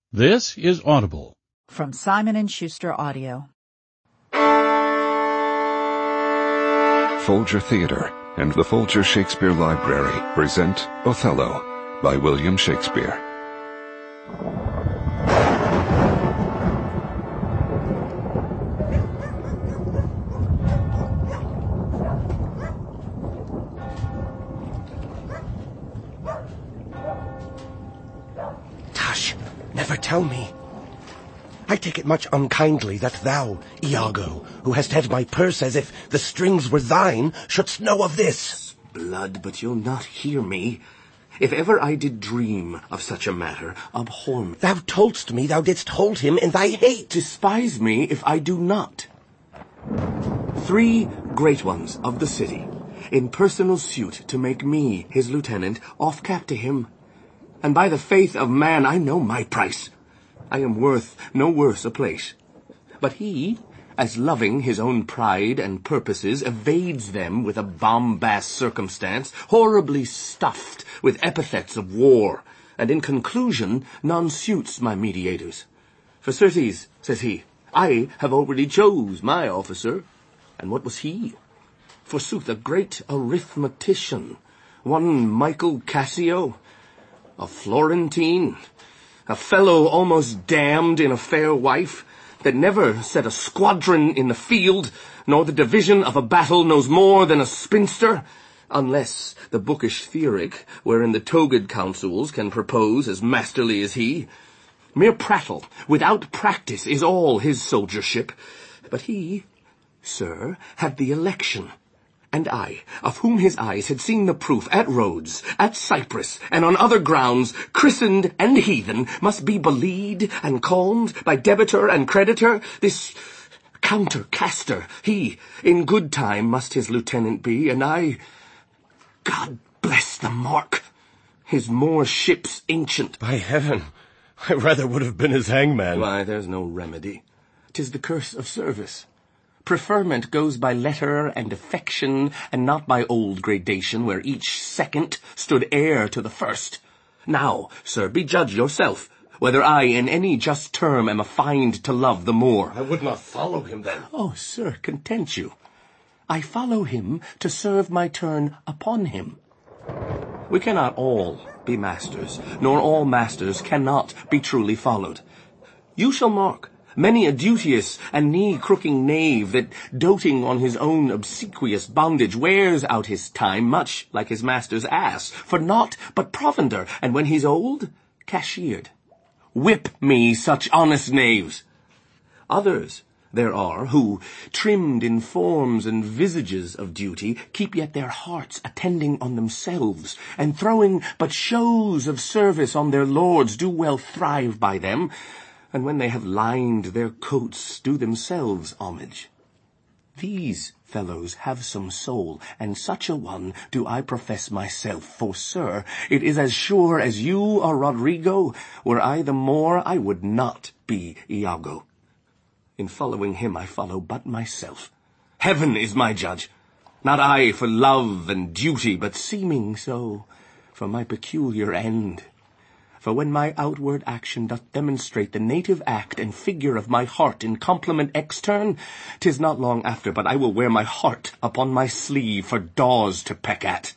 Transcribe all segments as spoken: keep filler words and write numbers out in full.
This is Audible. From Simon and Schuster Audio. Folger Theatre and the Folger Shakespeare Library present Othello by William Shakespeare. Tush, never tell me. I take it much unkindly that thou, Iago, who hast had my purse as if the strings were thine, shouldst know of this. Blood, but you'll not hear me. If ever I did dream of such a matter, abhor me. Thou toldst me thou didst hold him in thy hate. Despise me if I do not. Three great ones of the city, in personal suit to make me his lieutenant, off cap to him. And by the faith of man, I know my price. I am worth no worse a place. But he, as loving his own pride and purposes, evades them with a bombast circumstance, horribly stuffed with epithets of war, and in conclusion none suits my mediators. For certes, says he, I have already chose my officer. And what was he? Forsooth, a great arithmetician, one Michael Cassio, a Florentine, a fellow almost damned in a fair wife, that never set a squadron in the field, nor the division of a battle knows more than a spinster, unless the bookish theoric, wherein the togaed counsels can propose as masterly as he. Mere prattle, without practice, is all his soldiership. But he, sir, had the election. And I, of whom his eyes had seen the proof at Rhodes, at Cyprus, and on other grounds, christened and heathen, must be belied and calmed by debitor and creditor, this counter-caster, he, in good time, must his lieutenant be, and I, God bless the mark, his more ships ancient. By heaven, I rather would have been his hangman. Why, there's no remedy. 'Tis the curse of service. Preferment goes by letter and affection, and not by old gradation, where each second stood heir to the first. Now, sir, be judge yourself, whether I in any just term am affined to love the more. I would not follow him then. Oh, sir, content you. I follow him to serve my turn upon him. We cannot all be masters, nor all masters cannot be truly followed. You shall mark many a duteous and knee-crooking knave that, doting on his own obsequious bondage, wears out his time much like his master's ass, for naught but provender, and when he's old, cashiered. Whip me such honest knaves. Others there are who, trimmed in forms and visages of duty, keep yet their hearts attending on themselves, and throwing but shows of service on their lords, do well thrive by them, and when they have lined their coats, do themselves homage. These fellows have some soul, and such a one do I profess myself, for, sir, it is as sure as you are Rodrigo, were I the Moor, I would not be Iago. In following him I follow but myself. Heaven is my judge, not I for love and duty, but seeming so for my peculiar end. For when my outward action doth demonstrate the native act and figure of my heart in compliment extern, 'tis not long after but I will wear my heart upon my sleeve for daws to peck at.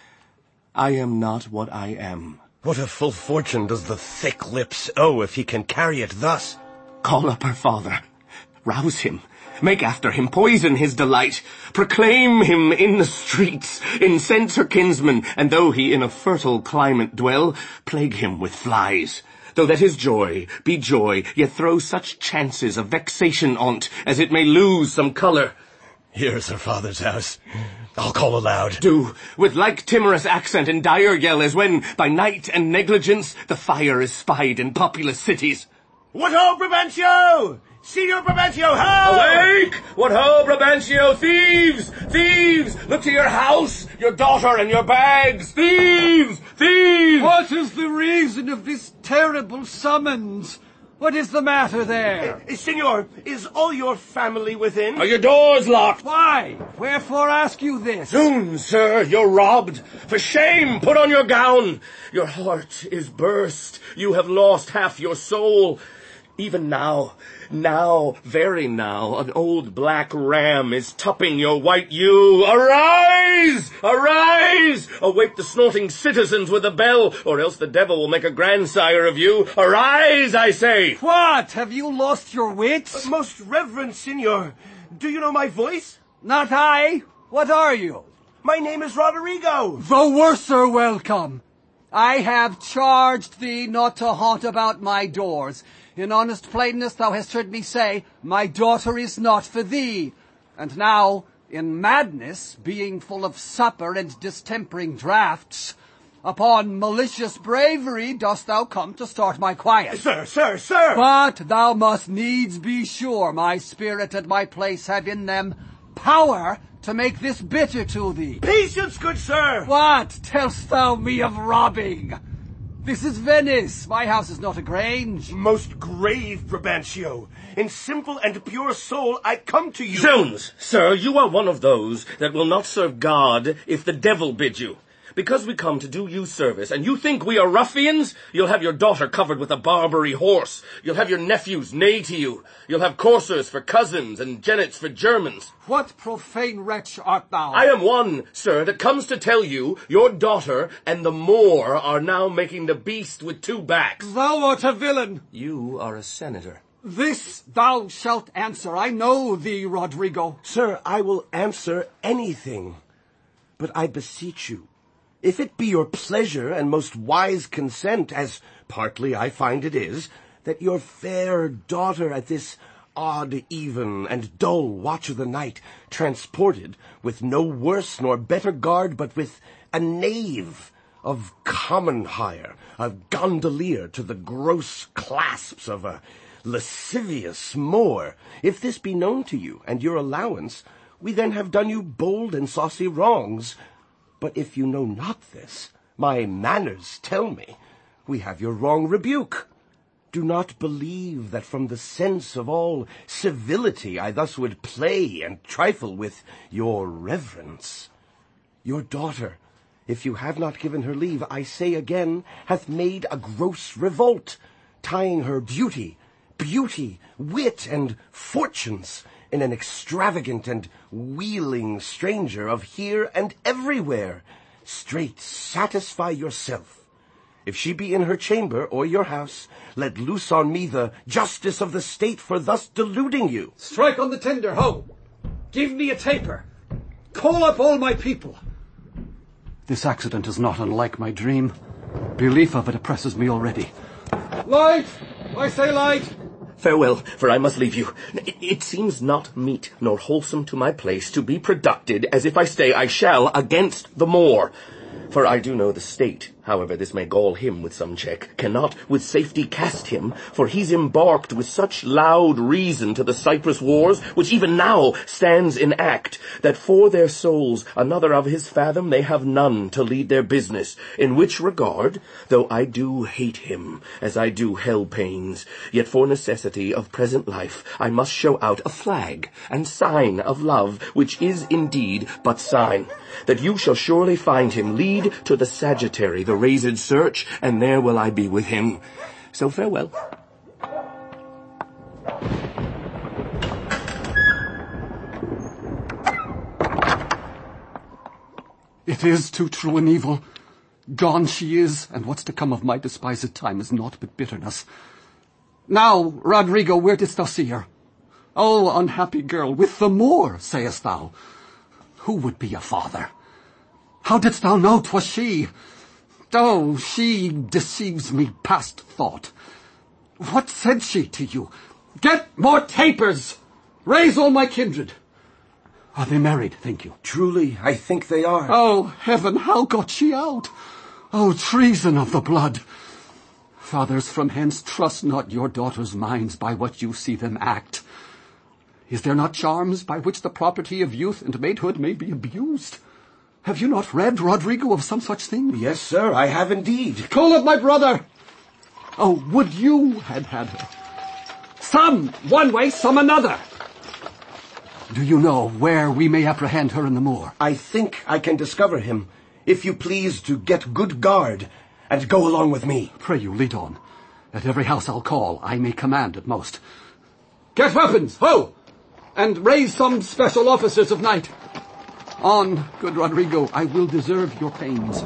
I am not what I am. What a full fortune does the thick lips owe if he can carry it thus. Call up her father, rouse him, make after him, poison his delight, proclaim him in the streets, incense her kinsmen, and though he in a fertile climate dwell, plague him with flies. Though that his joy be joy, yet throw such chances of vexation on't, as it may lose some colour. Here's her father's house. I'll call aloud. Do, with like timorous accent and dire yell, as when, by night and negligence, the fire is spied in populous cities. What ho, Brabantio! Signor Brabantio, ho! Awake! What ho, Brabantio! Thieves! Thieves! Look to your house, your daughter, and your bags! Thieves! Thieves! What is the reason of this terrible summons? What is the matter there? Uh, Signor, is all your family within? Are your doors locked? Why? Wherefore ask you this? Soon, sir, you're robbed. For shame, put on your gown. Your heart is burst. You have lost half your soul. Even now, now, very now, an old black ram is tupping your white ewe. Arise! Arise! Awake the snorting citizens with a bell, or else the devil will make a grandsire of you. Arise, I say! What? Have you lost your wits? Uh, most reverend Signor, do you know my voice? Not I. What are you? My name is Rodrigo. The worser welcome. I have charged thee not to haunt about my doors. In honest plainness thou hast heard me say, my daughter is not for thee. And now, in madness, being full of supper and distempering draughts, upon malicious bravery dost thou come to start my quiet. Sir, sir, sir! But thou must needs be sure my spirit and my place have in them power to make this bitter to thee. Patience, good sir! What tell'st thou me of robbing? This is Venice. My house is not a grange. Most grave, Brabantio. In simple and pure soul I come to you. Zounds, sir, you are one of those that will not serve God if the devil bid you. Because we come to do you service, and you think we are ruffians, you'll have your daughter covered with a Barbary horse. You'll have your nephews neigh to you. You'll have coursers for cousins and jennets for Germans. What profane wretch art thou? I am one, sir, that comes to tell you your daughter and the Moor are now making the beast with two backs. Thou art a villain. You are a senator. This thou shalt answer. I know thee, Rodrigo. Sir, I will answer anything. But I beseech you, if it be your pleasure and most wise consent, as partly I find it is, that your fair daughter at this odd even and dull watch of the night, transported with no worse nor better guard, but with a knave of common hire, a gondolier to the gross clasps of a lascivious Moor, if this be known to you, and your allowance, we then have done you bold and saucy wrongs. But if you know not this, my manners tell me, we have your wrong rebuke. Do not believe that from the sense of all civility I thus would play and trifle with your reverence. Your daughter, if you have not given her leave, I say again, hath made a gross revolt, tying her duty, beauty, wit, and fortunes in an extravagant and wheeling stranger of here and everywhere. Straight satisfy yourself. If she be in her chamber or your house, let loose on me the justice of the state for thus deluding you. Strike on the tender, ho! Give me a taper. Call up all my people. This accident is not unlike my dream. Belief of it oppresses me already. Light! I say light! Farewell, for I must leave you. It seems not meet nor wholesome to my place to be producted as if I stay I shall against the Moor. For I do know the state, however this may gall him with some check, cannot with safety cast him, for he's embarked with such loud reason to the Cyprus wars, which even now stands in act, that for their souls another of his fathom they have none to lead their business, in which regard, though I do hate him, as I do hell pains, yet for necessity of present life I must show out a flag and sign of love, which is indeed but sign, that you shall surely find him, lead to the Sagittary, the razed search, and there will I be with him. So farewell. It is too true an evil. Gone she is, and what's to come of my despised time is naught but bitterness. Now, Rodrigo, where didst thou see her? Oh, unhappy girl, with the Moor, sayest thou? Who would be a father? How didst thou know 'twas she? Oh, she deceives me past thought. What said she to you? Get more tapers! Raise all my kindred! Are they married, think you? Truly, I think they are. Oh, heaven, how got she out? Oh, treason of the blood! Fathers, from hence trust not your daughters' minds by what you see them act. Is there not charms by which the property of youth and maidhood may be abused? Have you not read, Rodrigo, of some such thing? Yes, sir, I have indeed. Call up my brother! Oh, would you had had her. Some one way, some another. Do you know where we may apprehend her in the moor? I think I can discover him, if you please to get good guard, and go along with me. Pray you, lead on. At every house I'll call, I may command at most. Get weapons, ho! And raise some special officers of night. On, good Rodrigo, I will deserve your pains.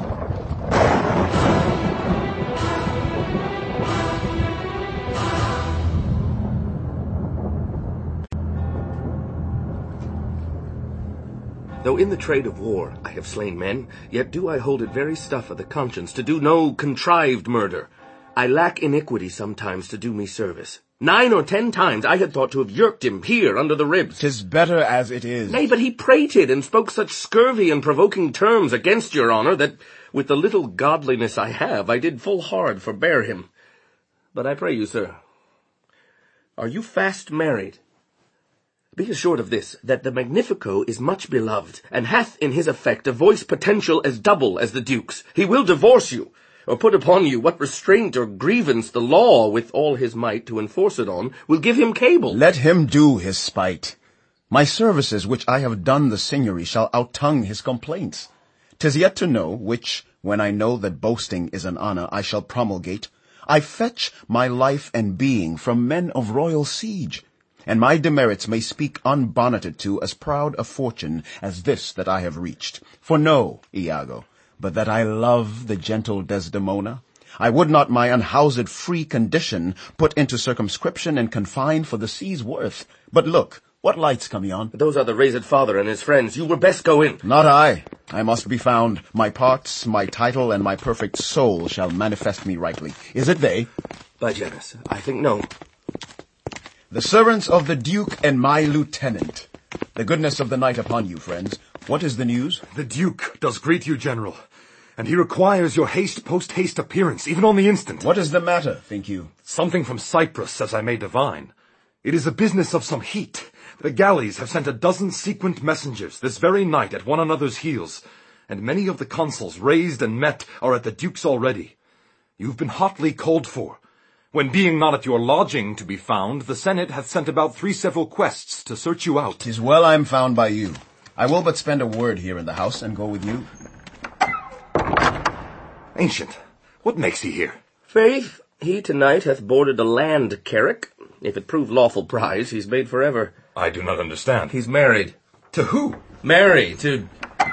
Though in the trade of war I have slain men, yet do I hold it very stuff of the conscience to do no contrived murder. I lack iniquity sometimes to do me service. Nine or ten times I had thought to have yerked him here under the ribs. 'Tis better as it is. Nay, but he prated and spoke such scurvy and provoking terms against your honour that, with the little godliness I have, I did full hard forbear him. But I pray you, sir, are you fast married? Be assured of this, that the Magnifico is much beloved, and hath in his effect a voice potential as double as the Duke's. He will divorce you, or put upon you what restraint or grievance the law, with all his might to enforce it on, will give him cable. Let him do his spite. My services which I have done the seigneury shall outtongue his complaints. 'Tis yet to know, which, when I know that boasting is an honour, I shall promulgate. I fetch my life and being from men of royal siege, and my demerits may speak unbonneted to as proud a fortune as this that I have reached. For know, Iago, but that I love the gentle Desdemona. I would not my unhoused free condition put into circumscription and confined for the sea's worth. But look, what lights come yon? Those are the raised father and his friends. You were best go in. Not I. I must be found. My parts, my title, and my perfect soul shall manifest me rightly. Is it they? By Janus, I think no. The servants of the Duke and my lieutenant. The goodness of the night upon you, friends. What is the news? The Duke does greet you, General, and he requires your haste post-haste appearance, even on the instant. What is the matter, think you? Something from Cyprus, as I may divine. It is a business of some heat. The galleys have sent a dozen sequent messengers this very night at one another's heels, and many of the consuls raised and met are at the Duke's already. You've been hotly called for. When being not at your lodging to be found, the Senate hath sent about three several quests to search you out. 'Tis well I am found by you. I will but spend a word here in the house and go with you. Ancient, what makes he here? Faith, he tonight hath boarded a land carrack. If it prove lawful prize, he's made forever. I do not understand. He's married. To who? Marry, to...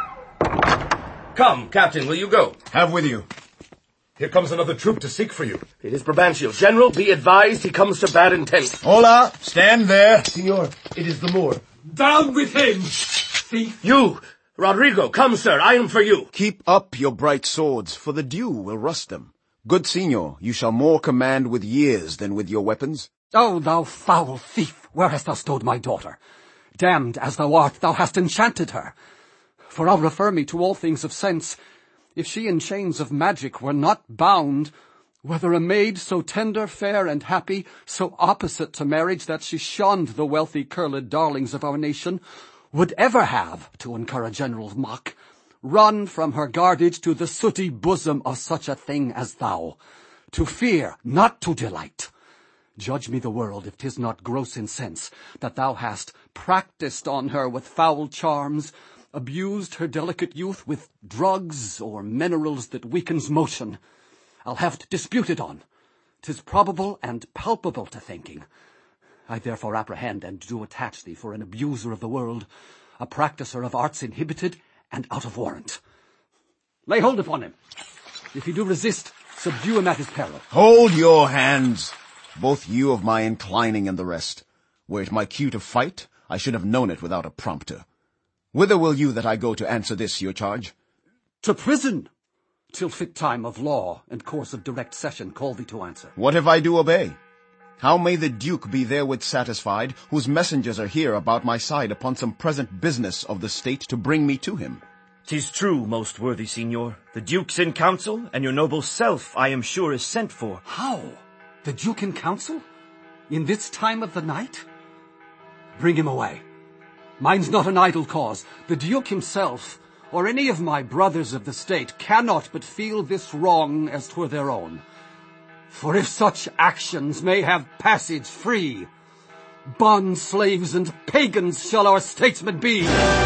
Come, Captain, will you go? Have with you. Here comes another troop to seek for you. It is Brabantio. General, be advised he comes to bad intent. Hola, stand there. Signor, it is the Moor. Down with him, thief! You, Rodrigo, come, sir, I am for you. Keep up your bright swords, for the dew will rust them. Good Signor, you shall more command with years than with your weapons. Oh, thou foul thief, where hast thou stowed my daughter? Damned as thou art, thou hast enchanted her. For I'll refer me to all things of sense. If she in chains of magic were not bound, whether a maid so tender, fair, and happy, so opposite to marriage that she shunned the wealthy curled darlings of our nation, would ever have, to incur a general's mock, run from her guardage to the sooty bosom of such a thing as thou, to fear, not to delight. Judge me the world if 'tis not gross in sense that thou hast practised on her with foul charms, abused her delicate youth with drugs or minerals that weakens motion. I'll have't disputed on. 'Tis probable and palpable to thinking. I therefore apprehend and do attach thee for an abuser of the world, a practiser of arts inhibited and out of warrant. Lay hold upon him. If he do resist, subdue him at his peril. Hold your hands, both you of my inclining and the rest. Were it my cue to fight, I should have known it without a prompter. Whither will you that I go to answer this your charge? To prison, till fit time of law and course of direct session call thee to answer. What if I do obey? How may the Duke be therewith satisfied, whose messengers are here about my side upon some present business of the state to bring me to him? 'Tis true, most worthy Signor. The Duke's in council, and your noble self, I am sure, is sent for. How? The Duke in council? In this time of the night? Bring him away. Mine's not an idle cause. The Duke himself, or any of my brothers of the state, cannot but feel this wrong as 'twere their own. For if such actions may have passage free, Bond slaves and pagans shall our statesmen be.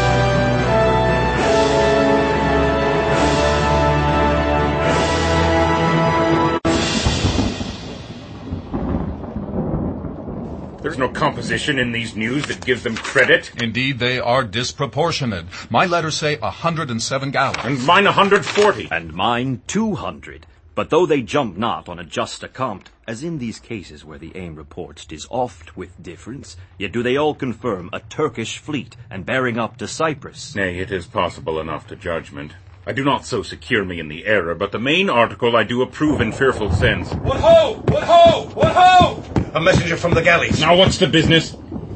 There's no composition in these news that gives them credit. Indeed, they are disproportionate. My letters say a hundred and seven galleys. And mine a hundred forty. And mine two hundred. But though they jump not on a just account, as in these cases where the aim reports 'tis oft with difference, yet do they all confirm a Turkish fleet, and bearing up to Cyprus. Nay, it is possible enough to judgment. I do not so secure me in the error, but the main article I do approve in fearful sense. What ho! What ho! What ho! A messenger from the galleys. Now what's the business?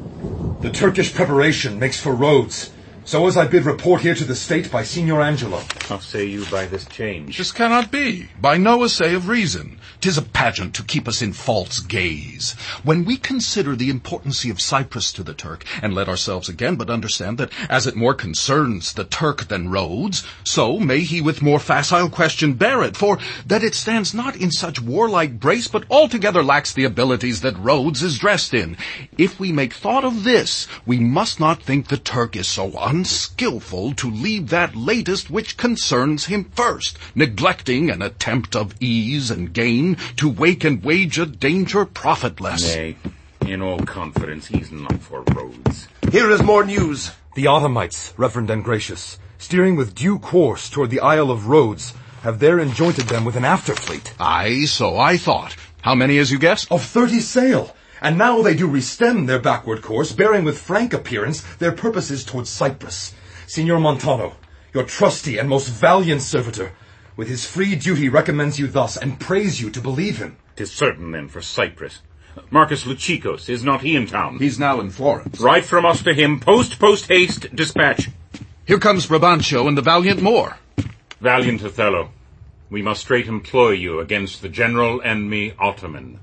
The Turkish preparation makes for Rhodes. So as I bid report here to the state by Signor Angelo. How say you by this change? This cannot be, by no assay of reason. 'Tis a pageant to keep us in false gaze. When we consider the importancy of Cyprus to the Turk, and let ourselves again but understand that as it more concerns the Turk than Rhodes, so may he with more facile question bear it, for that it stands not in such warlike brace, but altogether lacks the abilities that Rhodes is dressed in. If we make thought of this, we must not think the Turk is so unskillful to leave that latest which concerns him first, neglecting an attempt of ease and gain to wake and wage a danger profitless. Nay, in all confidence, he's not for Rhodes. Here is more news. The Ottomites, reverend and gracious, steering with due course toward the Isle of Rhodes, have there enjointed them with an afterfleet. Aye, so I thought. How many as you guessed? Of thirty sail. And now they do restem their backward course, bearing with frank appearance their purposes towards Cyprus. Signor Montano, your trusty and most valiant servitor, with his free duty recommends you thus, and prays you to believe him. 'Tis certain, then, for Cyprus. Marcus Luchikos, is not he in town? He's now in Florence. Write from us to him, post, post, haste, dispatch. Here comes Brabantio and the valiant Moor. Valiant Othello, we must straight employ you against the general enemy Ottoman.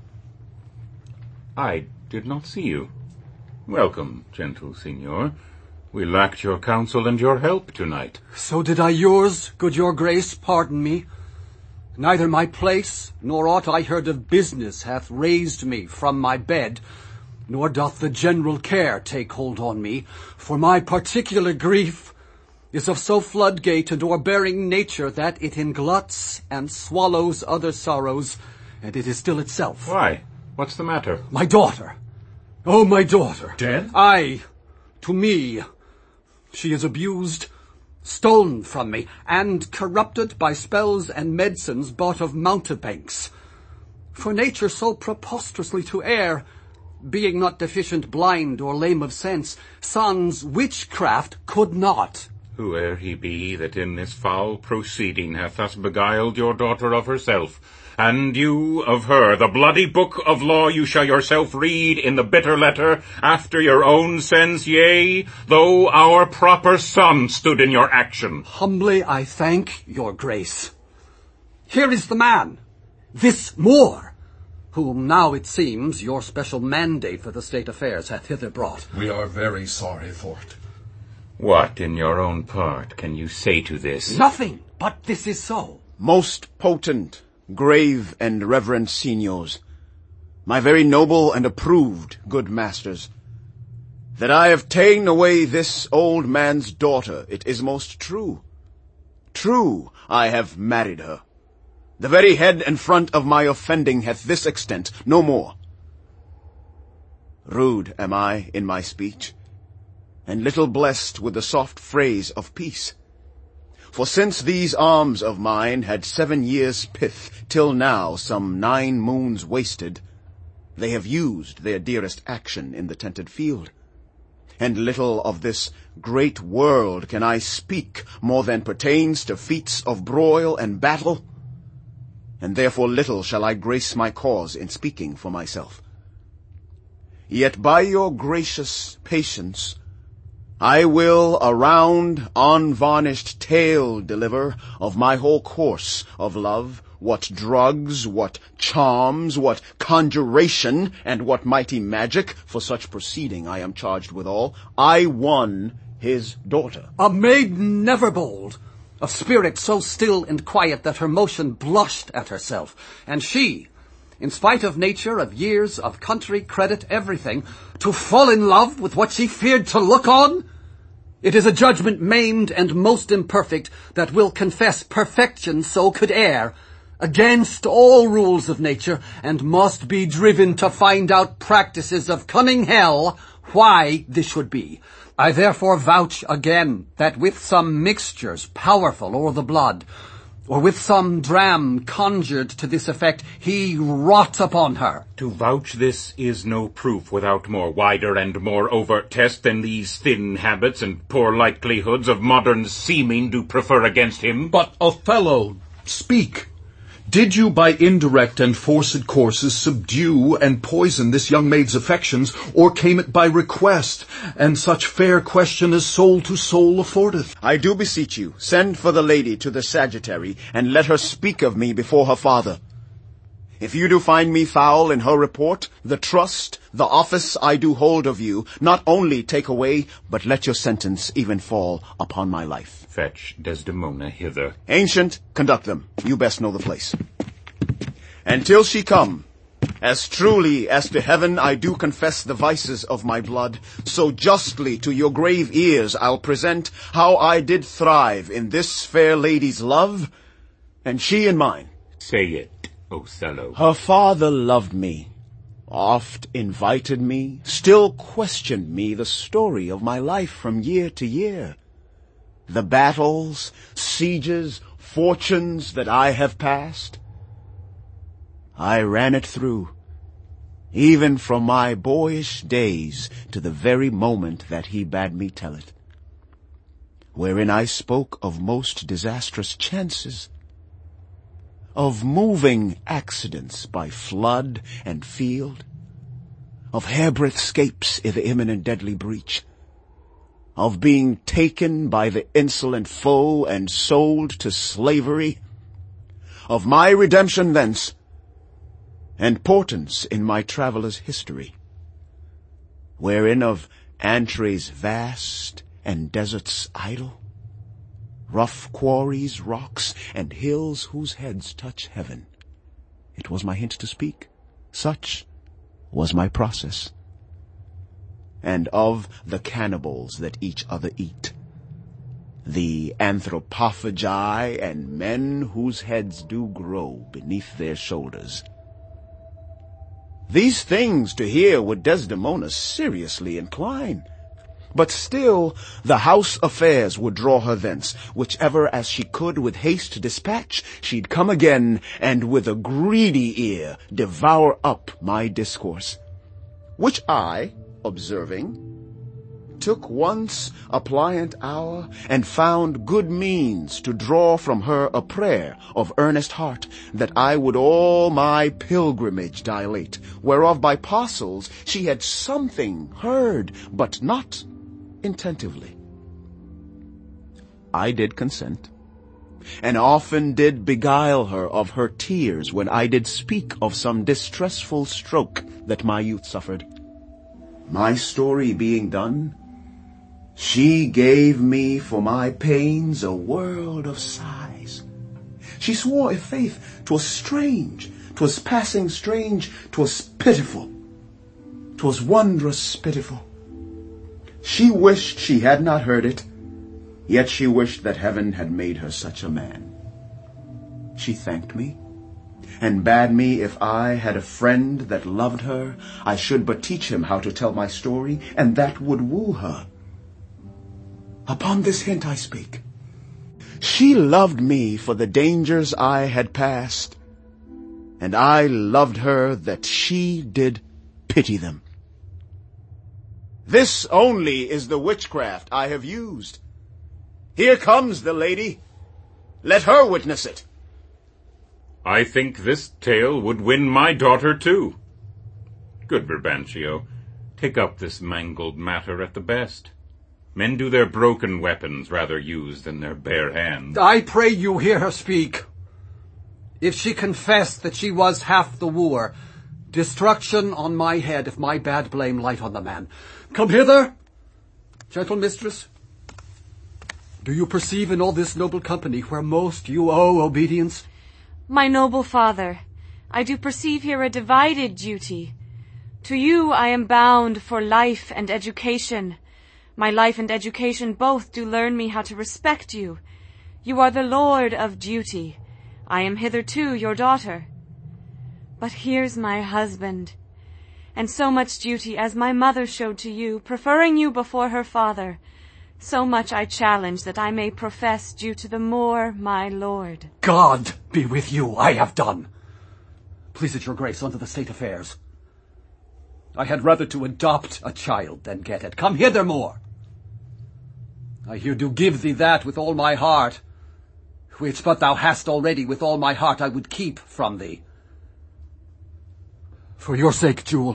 I did not see you. Welcome, gentle signor. We lacked your counsel and your help tonight. So did I yours, good your grace, pardon me. Neither my place, nor aught I heard of business hath raised me from my bed, nor doth the general care take hold on me, for my particular grief is of so floodgate and o'erbearing nature that it ingluts and swallows other sorrows, and it is still itself. Why? What's the matter? My daughter. Oh, my daughter. Dead? Aye, to me. She is abused, stolen from me, and corrupted by spells and medicines bought of mountebanks. For nature so preposterously to err, being not deficient blind or lame of sense, sans witchcraft could not. Whoe'er he be that in this foul proceeding hath thus beguiled your daughter of herself, and you of her, the bloody book of law you shall yourself read in the bitter letter after your own sense, yea, though our proper son stood in your action. Humbly I thank your grace. Here is the man, this Moor, whom now it seems your special mandate for the state affairs hath hither brought. We are very sorry for it. What in your own part can you say to this? Nothing, but this is so. Most potent, grave and reverend signors, my very noble and approved good masters, that I have ta'en away this old man's daughter, it is most true. True, I have married her. The very head and front of my offending hath this extent, no more. Rude am I in my speech, and little blessed with the soft phrase of peace. For since these arms of mine had seven years' pith, till now some nine moons wasted, they have used their dearest action in the tented field. And little of this great world can I speak more than pertains to feats of broil and battle, and therefore little shall I grace my cause in speaking for myself. Yet by your gracious patience I will a round, unvarnished tale deliver of my whole course of love, what drugs, what charms, what conjuration, and what mighty magic, for such proceeding I am charged withal, I won his daughter. A maiden never bold, of spirit so still and quiet that her motion blushed at herself, and she, in spite of nature, of years, of country, credit, everything, to fall in love with what she feared to look on? It is a judgment maimed and most imperfect that will confess perfection so could err, against all rules of nature, and must be driven to find out practices of cunning hell why this should be. I therefore vouch again that with some mixtures powerful o'er the blood, or with some dram conjured to this effect, he wrought upon her. To vouch this is no proof without more wider and more overt test than these thin habits and poor likelihoods of modern seeming do prefer against him. But, Othello, speak. Did you by indirect and forced courses subdue and poison this young maid's affections, or came it by request, and such fair question as soul to soul affordeth? I do beseech you, send for the lady to the Sagittary, and let her speak of me before her father. If you do find me foul in her report, the trust, the office I do hold of you, not only take away, but let your sentence even fall upon my life. Fetch Desdemona hither. Ancient, conduct them. You best know the place. And till she come, as truly as to heaven I do confess the vices of my blood, so justly to your grave ears I'll present how I did thrive in this fair lady's love, and she in mine. Say it, Othello. Her father loved me, oft invited me, still questioned me the story of my life from year to year. The battles, sieges, fortunes that I have passed, I ran it through, even from my boyish days to the very moment that he bade me tell it, wherein I spoke of most disastrous chances, of moving accidents by flood and field, of hairbreadth scapes i' the imminent deadly breach, of being taken by the insolent foe and sold to slavery, of my redemption thence, and portents in my traveller's history, wherein of antres vast and deserts idle, rough quarries, rocks, and hills whose heads touch heaven. It was my hint to speak. Such was my process. And of the cannibals that each other eat, the anthropophagi and men whose heads do grow beneath their shoulders. These things to hear would Desdemona seriously incline. But still the house affairs would draw her thence, whichever as she could with haste dispatch, she'd come again, and with a greedy ear devour up my discourse. Which I, observing, took once a pliant hour, and found good means to draw from her a prayer of earnest heart, that I would all my pilgrimage dilate, whereof by parcels she had something heard, but not intentively. I did consent, and often did beguile her of her tears when I did speak of some distressful stroke that my youth suffered. My story being done, she gave me for my pains a world of sighs. She swore, if faith, 'twas strange, 'twas passing strange, 'twas pitiful, 'twas wondrous pitiful. She wished she had not heard it, yet she wished that heaven had made her such a man. She thanked me, and bade me if I had a friend that loved her, I should but teach him how to tell my story, and that would woo her. Upon this hint I speak. She loved me for the dangers I had passed, and I loved her that she did pity them. This only is the witchcraft I have used. Here comes the lady. Let her witness it. I think this tale would win my daughter too. Good Brabantio, take up this mangled matter at the best. Men do their broken weapons rather use than their bare hands. I pray you hear her speak. If she confessed that she was half the wooer, destruction on my head if my bad blame light on the man. Come hither, gentle mistress. Do you perceive in all this noble company where most you owe obedience? My noble father, I do perceive here a divided duty. To you I am bound for life and education. My life and education both do learn me how to respect you. You are the lord of duty. I am hitherto your daughter. But here's my husband, and so much duty as my mother showed to you, preferring you before her father, so much I challenge that I may profess due to the more my lord. God be with you, I have done. Please it your grace unto the state affairs. I had rather to adopt a child than get it. Come hither more. I here do give thee that with all my heart, which but thou hast already with all my heart I would keep from thee. For your sake, Jewel,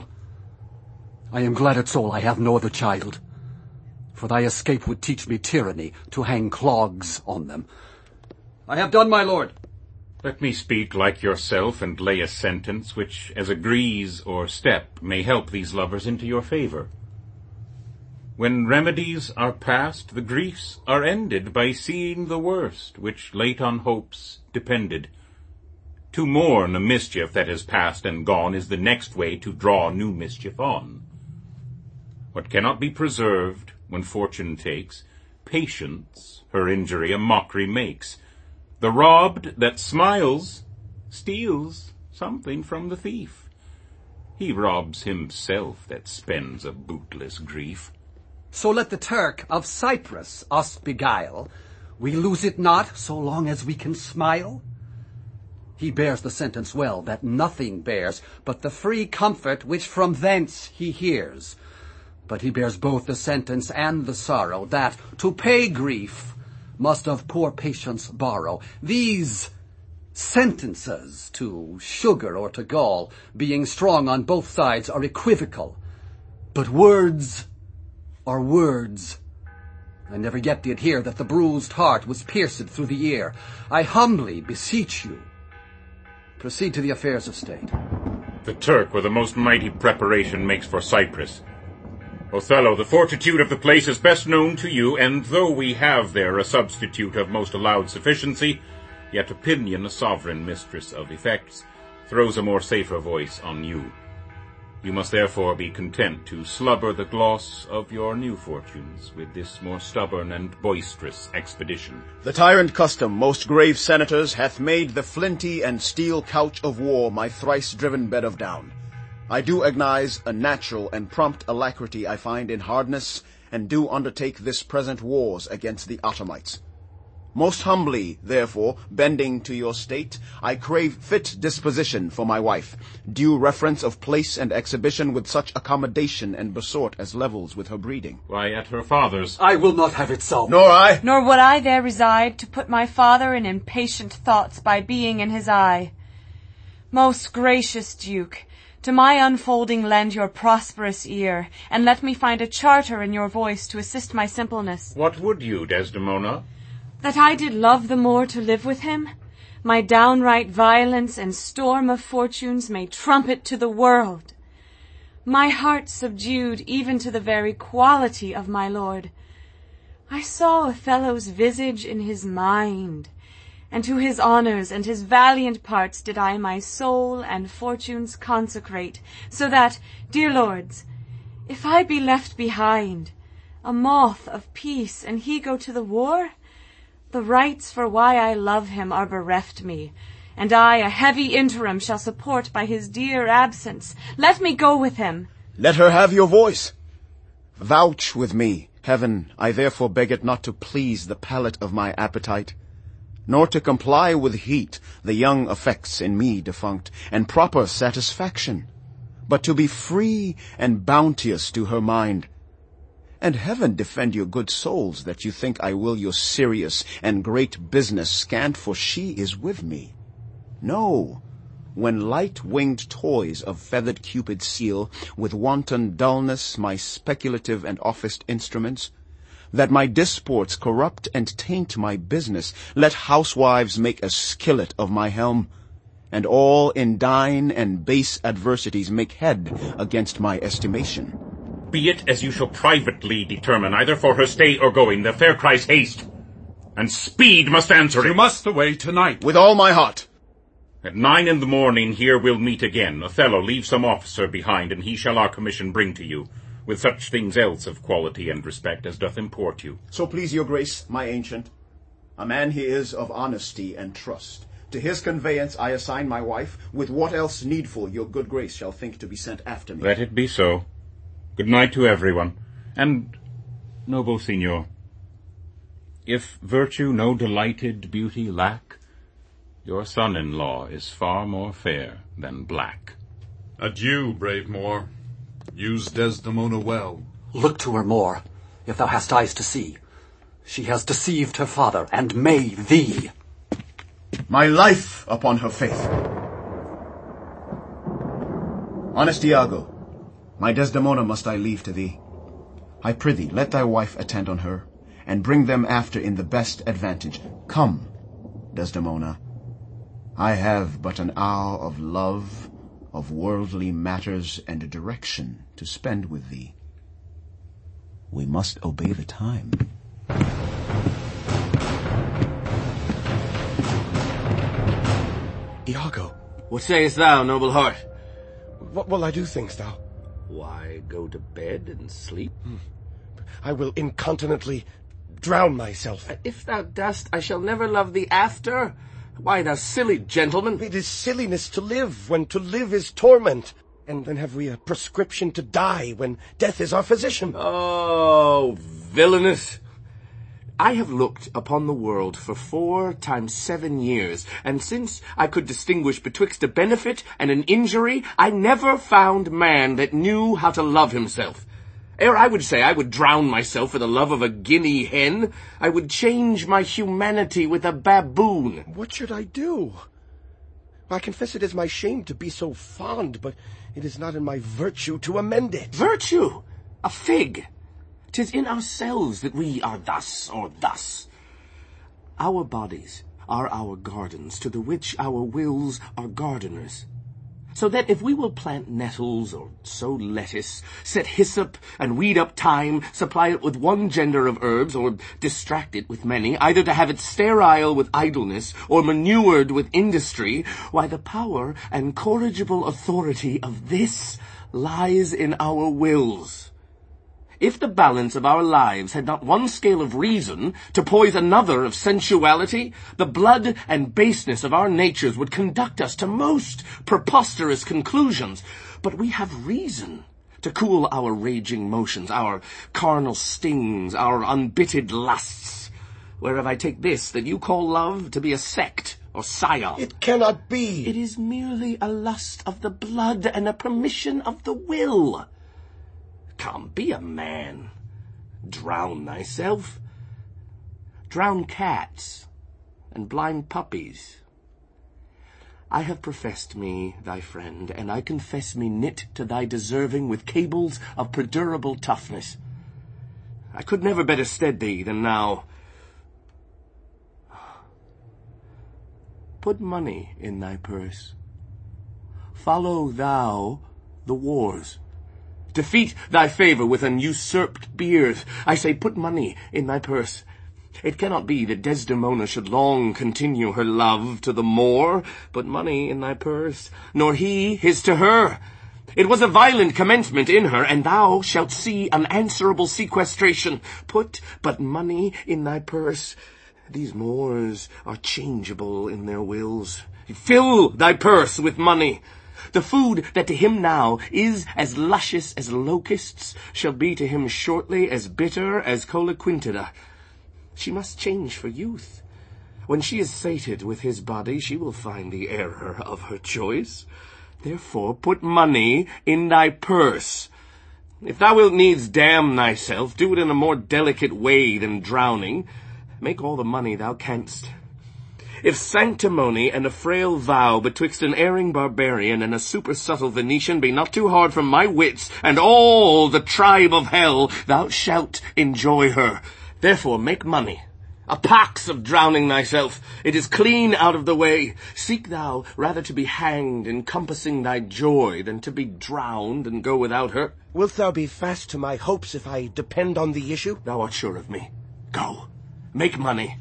I am glad at soul I have no other child, for thy escape would teach me tyranny to hang clogs on them. I have done, my lord. Let me speak like yourself and lay a sentence which, as a grease or step, may help these lovers into your favour. When remedies are past, the griefs are ended by seeing the worst, which late on hopes depended. To mourn a mischief that has passed and gone is the next way to draw new mischief on. What cannot be preserved, when fortune takes, patience her injury a mockery makes. The robbed that smiles steals something from the thief. He robs himself that spends a bootless grief. So let the Turk of Cyprus us beguile. We lose it not so long as we can smile. He bears the sentence well, that nothing bears but the free comfort which from thence he hears. But he bears both the sentence and the sorrow, that to pay grief must of poor patience borrow. These sentences to sugar or to gall, being strong on both sides, are equivocal. But words are words. I never yet did hear that the bruised heart was pierced through the ear. I humbly beseech you, proceed to the affairs of state. The Turk with the most mighty preparation makes for Cyprus. Othello, the fortitude of the place is best known to you, and though we have there a substitute of most allowed sufficiency, yet opinion, a sovereign mistress of effects, throws a more safer voice on you. You must therefore be content to slubber the gloss of your new fortunes with this more stubborn and boisterous expedition. The tyrant custom, most grave senators, hath made the flinty and steel couch of war my thrice-driven bed of down. I do agnize a natural and prompt alacrity I find in hardness, and do undertake this present wars against the Ottomites. Most humbly, therefore, bending to your state, I crave fit disposition for my wife, due reference of place and exhibition with such accommodation and besort as levels with her breeding. Why, at her father's. I will not have it so. Nor I. Nor would I there reside to put my father in impatient thoughts by being in his eye. Most gracious Duke, to my unfolding lend your prosperous ear, and let me find a charter in your voice to assist my simpleness. What would you, Desdemona? That I did love the more to live with him, my downright violence and storm of fortunes may trumpet to the world. My heart subdued even to the very quality of my lord. I saw Othello's visage in his mind, and to his honours and his valiant parts did I my soul and fortunes consecrate, so that, dear lords, if I be left behind, a moth of peace, and he go to the war, the rights for why I love him are bereft me, and I a heavy interim shall support by his dear absence. Let me go with him. Let her have your voice. Vouch with me, heaven, I therefore beg it not to please the palate of my appetite, nor to comply with heat the young affects in me defunct, and proper satisfaction, but to be free and bounteous to her mind. And heaven defend your good souls that you think I will your serious and great business scant, for she is with me. No, when light-winged toys of feathered Cupid seal with wanton dullness my speculative and officed instruments, that my disports corrupt and taint my business, let housewives make a skillet of my helm, and all indign and base adversities make head against my estimation. Be it as you shall privately determine, either for her stay or going, the fair cries haste, and speed must answer it. You must away tonight. With all my heart. At nine in the morning here we'll meet again. Othello, leave some officer behind, and he shall our commission bring to you, with such things else of quality and respect as doth import you. So please your grace, my ancient, a man he is of honesty and trust. To his conveyance I assign my wife, with what else needful your good grace shall think to be sent after me. Let it be so. Good night to everyone. And, noble signor, if virtue no delighted beauty lack, your son-in-law is far more fair than black. Adieu, brave Moor. Use Desdemona well. Look to her more, if thou hast eyes to see. She has deceived her father, and may thee. My life upon her faith. Honest Iago, my Desdemona must I leave to thee. I prithee, let thy wife attend on her, and bring them after in the best advantage. Come, Desdemona, I have but an hour of love, of worldly matters and direction to spend with thee. We must obey the time. Iago. What sayest thou, noble heart? What will I do, thinkst thou? Why, go to bed and sleep? Hmm. I will incontinently drown myself. If thou dost, I shall never love thee after. Why, thou silly gentleman. It is silliness to live, when to live is torment. And then have we a prescription to die, when death is our physician. Oh, villainous. I have looked upon the world for four times seven years, and since I could distinguish betwixt a benefit and an injury, I never found man that knew how to love himself. Ere I would say I would drown myself for the love of a guinea hen, I would change my humanity with a baboon. What should I do? I confess it is my shame to be so fond, but it is not in my virtue to amend it. Virtue? A fig! 'Tis in ourselves that we are thus or thus. Our bodies are our gardens, to the which our wills are gardeners. So that if we will plant nettles or sow lettuce, set hyssop and weed up thyme, supply it with one gender of herbs, or distract it with many, either to have it sterile with idleness or manured with industry, why the power and corrigible authority of this lies in our wills. If the balance of our lives had not one scale of reason to poise another of sensuality, the blood and baseness of our natures would conduct us to most preposterous conclusions. But we have reason to cool our raging motions, our carnal stings, our unbitted lusts. Whereof I take this that you call love to be a sect or scion. It cannot be. It is merely a lust of the blood and a permission of the will. Come, be a man. Drown thyself. Drown cats and blind puppies. I have professed me thy friend, and I confess me knit to thy deserving with cables of perdurable toughness. I could never better stead thee than now. Put money in thy purse. Follow thou the wars. Defeat thy favour with an usurped beard. I say, put money in thy purse. It cannot be that Desdemona should long continue her love to the Moor. Put money in thy purse, nor he his to her. It was a violent commencement in her, and thou shalt see unanswerable sequestration. Put but money in thy purse. These Moors are changeable in their wills. Fill thy purse with money. The food that to him now is as luscious as locusts shall be to him shortly as bitter as coloquintida. She must change for youth. When she is sated with his body, she will find the error of her choice. Therefore put money in thy purse. If thou wilt needs damn thyself, do it in a more delicate way than drowning. Make all the money thou canst. If sanctimony and a frail vow betwixt an erring barbarian and a super-subtle Venetian be not too hard for my wits and all the tribe of hell, thou shalt enjoy her. Therefore make money. A pox of drowning thyself. It is clean out of the way. Seek thou rather to be hanged encompassing thy joy than to be drowned and go without her. Wilt thou be fast to my hopes if I depend on the issue? Thou art sure of me. Go. Make money.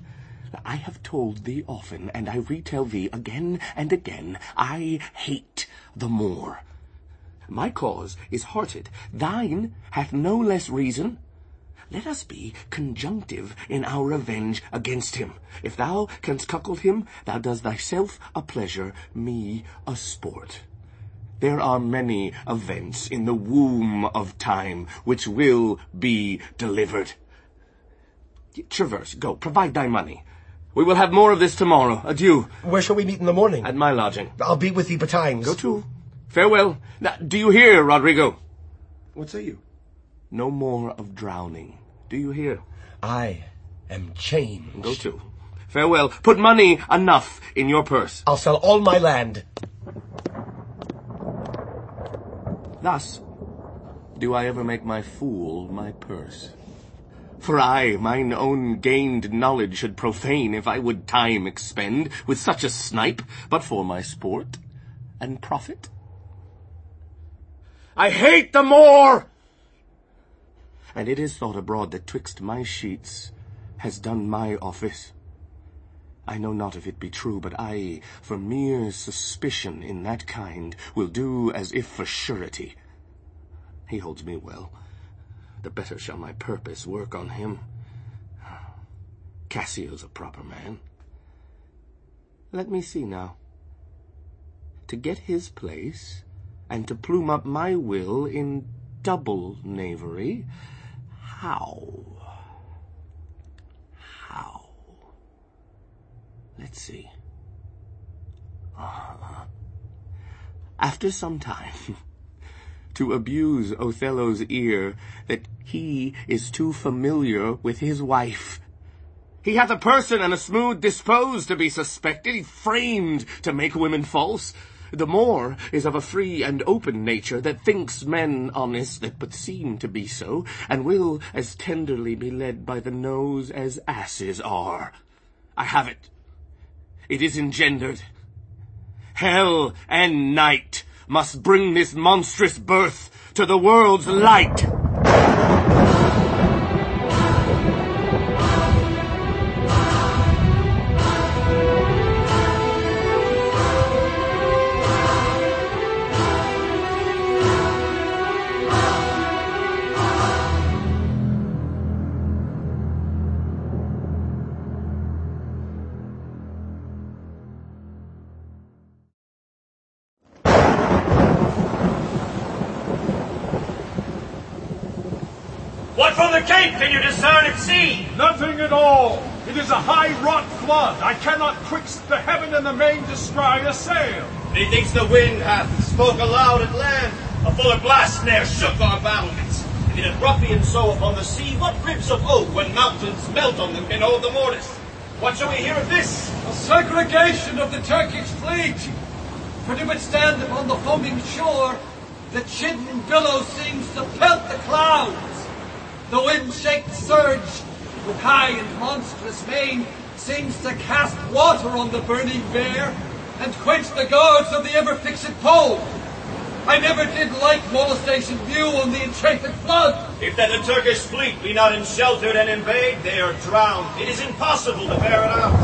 I have told thee often, and I retell thee again and again, I hate the Moor. My cause is hearted, thine hath no less reason. Let us be conjunctive in our revenge against him. If thou canst cuckold him, thou dost thyself a pleasure, me a sport. There are many events in the womb of time which will be delivered. Traverse, go, provide thy money. We will have more of this tomorrow. Adieu. Where shall we meet in the morning? At my lodging. I'll be with thee betimes. Go to. Farewell. Now, do you hear, Rodrigo? What say you? No more of drowning. Do you hear? I am changed. Go to. Farewell. Put money enough in your purse. I'll sell all my land. Thus do I ever make my fool my purse. For I mine own gained knowledge should profane if I would time expend with such a snipe, but for my sport and profit. I hate the Moor! And it is thought abroad that twixt my sheets has done my office. I know not if it be true, but I, for mere suspicion in that kind, will do as if for surety. He holds me well. The better shall my purpose work on him. Cassio's a proper man. Let me see now. To get his place, and to plume up my will in double knavery, how? How? Let's see. Uh, after some time, to abuse Othello's ear that he is too familiar with his wife. He hath a person and a smooth disposed to be suspected, he framed to make women false. The Moor is of a free and open nature that thinks men honest that but seem to be so, and will as tenderly be led by the nose as asses are. I have it. It is engendered. Hell and night must bring this monstrous birth to the world's light. What from the cape can you discern at sea? Nothing at all. It is a high-wrought flood. I cannot twixt the heaven and the main descry a sail. Methinks the wind hath spoke aloud at land. A fuller blast ne'er shook our battlements. If it had ruffianed so upon the sea, what ribs of oak when mountains melt on them can hold the mortise? What shall we hear of this? A segregation of the Turkish fleet. For to withstand upon the foaming shore, the chidden billow seems to pelt the clouds. The wind-shaked surge, with high and monstrous mane, seems to cast water on the burning bear, and quench the guards of the ever-fixed pole. I never did like molestation view on the intrepid flood. If then the Turkish fleet be not ensheltered and invade, they are drowned. It is impossible to bear it out.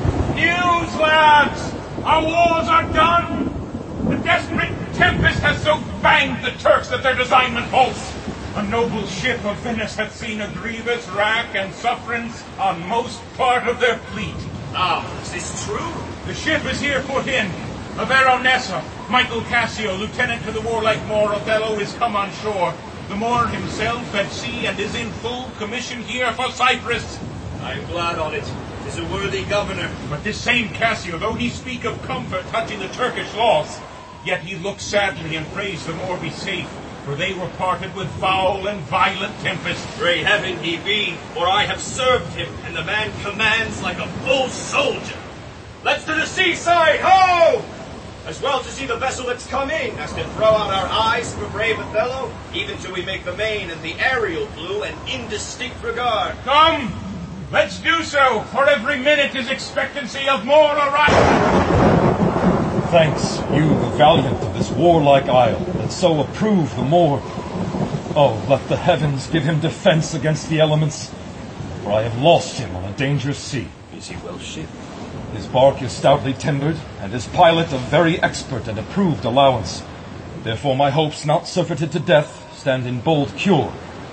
News, lads! Our wars are done! The desperate tempest has so banged the Turks that their designment false. A noble ship of Venice hath seen a grievous wrack and sufferance on most part of their fleet. Ah, is this true? The ship is here put in. A Veronessa, Michael Cassio, lieutenant to the warlike Moor Othello, is come on shore. The Moor himself at sea and is in full commission here for Cyprus. I am glad on it. 'Tis a worthy governor. But this same Cassio, though he speak of comfort touching the Turkish loss, yet he looks sadly and prays the Moor be safe. For they were parted with foul and violent tempest. Pray heaven he be, for I have served him, and the man commands like a full soldier. Let's to the seaside, ho! As well to see the vessel that's come in, as to throw out our eyes for brave Othello, even till we make the main and the aerial blue an indistinct regard. Come, let's do so, for every minute is expectancy of more arrival. Thanks, you the valiant of this warlike isle, that so approve the Moor. Oh, let the heavens give him defence against the elements, for I have lost him on a dangerous sea. Is he well shipped? His bark is stoutly timbered, and his pilot of very expert and approved allowance. Therefore my hopes, not surfeited to death, stand in bold cure.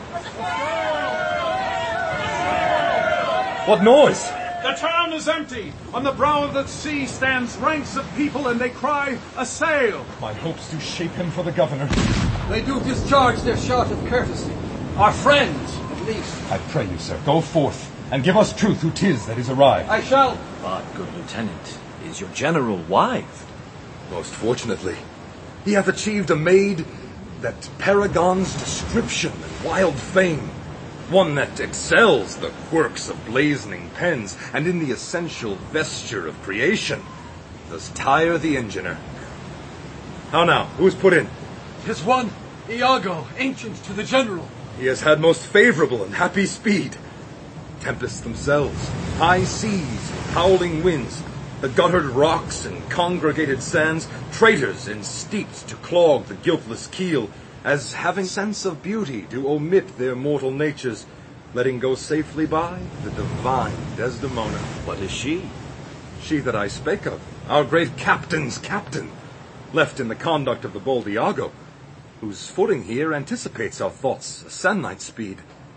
What noise? The town is empty. On the brow of the sea stands ranks of people, and they cry, "A sail!" My hopes do shape him for the governor. They do discharge their shout of courtesy. Our friends, at least. I pray you, sir, go forth, and give us truth who 'tis that is arrived. I shall. But, good lieutenant, is your general wived? Most fortunately, he hath achieved a maid that paragons description and wild fame, one that excels the quirks of blazoning pens, and in the essential vesture of creation does tire the engineer. How now, who is put in? 'Tis one, Iago, ancient to the general. He has had most favorable and happy speed. Tempests themselves, high seas, howling winds, the guttered rocks and congregated sands, traitors in steeps to clog the guiltless keel, as having sense of beauty do omit their mortal natures, letting go safely by the divine Desdemona. What is she? She that I spake of, our great captain's captain, left in the conduct of the bold Iago, whose footing here anticipates our thoughts a sand-night speed.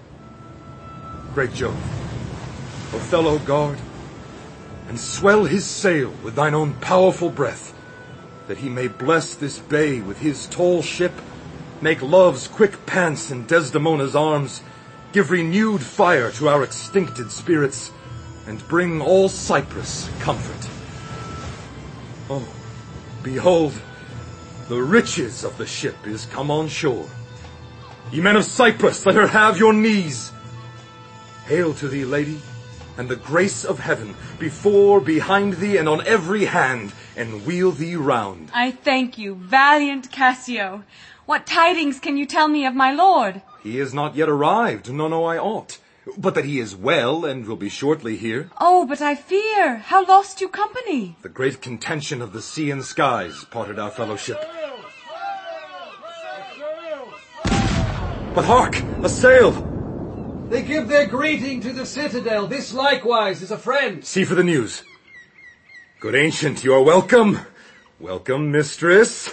Great Jove, Othello, guard, and swell his sail with thine own powerful breath, that he may bless this bay with his tall ship, make love's quick pants in Desdemona's arms, give renewed fire to our extincted spirits, and bring all Cyprus comfort. Oh, behold, the riches of the ship is come on shore. Ye men of Cyprus, let her have your knees. Hail to thee, lady, and the grace of heaven, before, behind thee, and on every hand, and wheel thee round. I thank you, valiant Cassio. What tidings can you tell me of my lord? He is not yet arrived, nor know I aught, but that he is well, and will be shortly here. Oh, but I fear, how lost you company? The great contention of the sea and skies parted our fellowship. But hark, a sail! They give their greeting to the citadel. This likewise is a friend. See for the news. Good ancient, you are welcome. Welcome, mistress.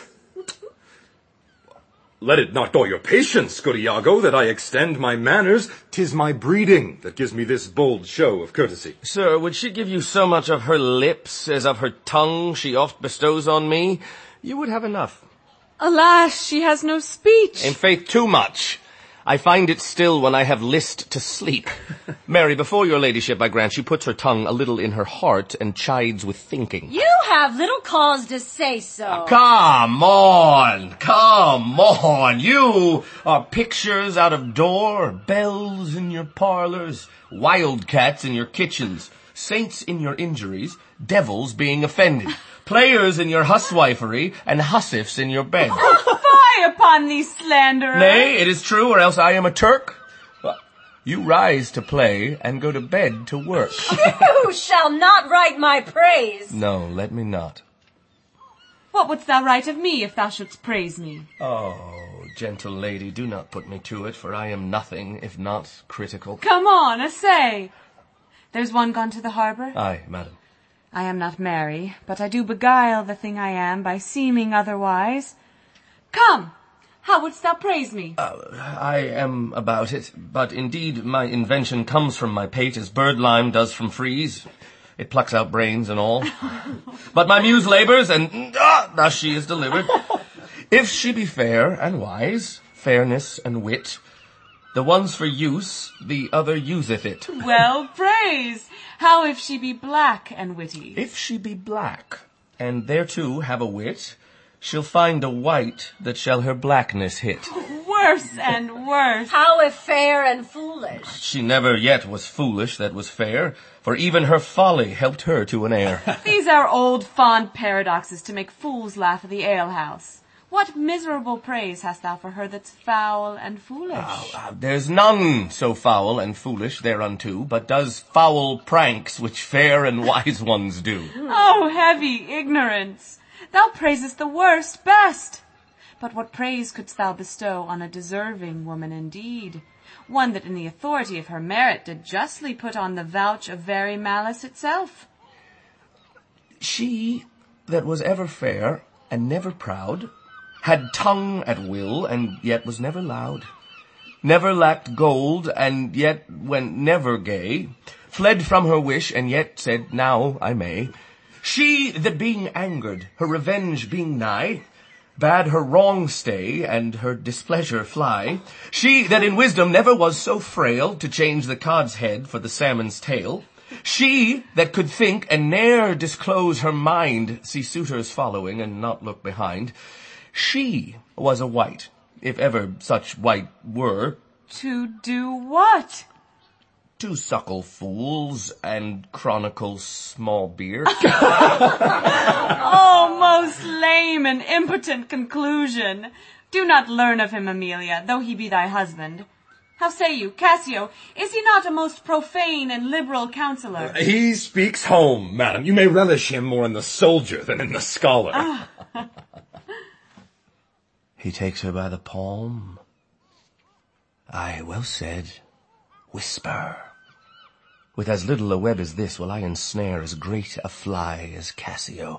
Let it not go your patience, good Iago, that I extend my manners. 'Tis my breeding that gives me this bold show of courtesy. Sir, would she give you so much of her lips as of her tongue she oft bestows on me, you would have enough. Alas, she has no speech. In faith, too much. I find it still when I have list to sleep. Mary, before your ladyship, I grant, she puts her tongue a little in her heart and chides with thinking. You have little cause to say so. Come on, come on. You are pictures out of door, bells in your parlors, wildcats in your kitchens, saints in your injuries, devils being offended, players in your huswifery, and hussifs in your bed. Fie upon these slanderers! Nay, it is true, or else I am a Turk. Well, you rise to play and go to bed to work. You shall not write my praise. No, let me not. What wouldst thou write of me if thou shouldst praise me? Oh, gentle lady, do not put me to it, for I am nothing if not critical. Come on, essay. There's one gone to the harbour? Aye, madam. I am not merry, but I do beguile the thing I am by seeming otherwise. Come, how wouldst thou praise me? Uh, I am about it, but indeed my invention comes from my pate as bird-lime does from frieze. It plucks out brains and all. But my muse labours, and ah, thus she is delivered. If she be fair and wise, fairness and wit, the one's for use, the other useth it. Well praised. How if she be black and witty? If she be black, and thereto have a wit, she'll find a white that shall her blackness hit. Worse and worse. How if fair and foolish? She never yet was foolish that was fair, for even her folly helped her to an heir. These are old fond paradoxes to make fools laugh at the alehouse. What miserable praise hast thou for her that's foul and foolish? Oh, uh, there's none so foul and foolish thereunto, but does foul pranks which fair and wise ones do. Oh, heavy ignorance! Thou praisest the worst best. But what praise couldst thou bestow on a deserving woman indeed? One that in the authority of her merit did justly put on the vouch of very malice itself. She that was ever fair and never proud, had tongue at will and yet was never loud, never lacked gold and yet went never gay, fled from her wish and yet said, now I may. She that being angered, her revenge being nigh, bade her wrong stay and her displeasure fly. She that in wisdom never was so frail to change the cod's head for the salmon's tail. She that could think and ne'er disclose her mind, see suitors following and not look behind. She was a wight, if ever such wight were. To do what? To suckle fools and chronicle small beer. Oh, most lame and impotent conclusion. Do not learn of him, Amelia, though he be thy husband. How say you, Cassio, is he not a most profane and liberal counsellor? Uh, he speaks home, madam. You may relish him more in the soldier than in the scholar. Ah. He takes her by the palm. Aye, well said. Whisper. With as little a web as this will I ensnare as great a fly as Cassio.